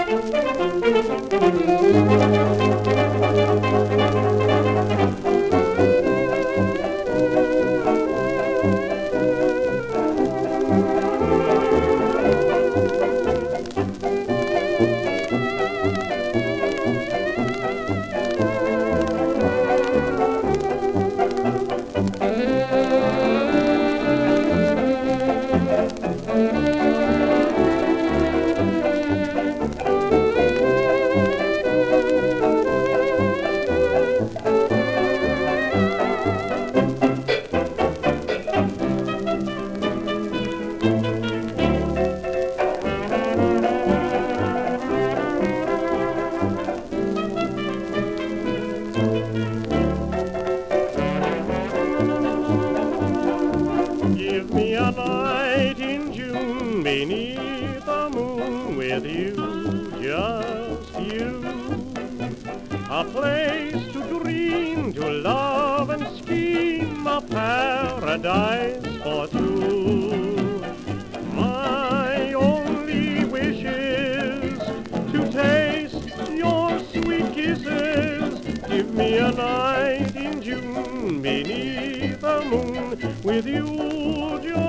Give me a night in June beneath the moon with you, just you. A place to dream, to love and scheme, a paradise for two. My only wish is to taste your sweet kisses. Give me a night in June beneath the moon with you, just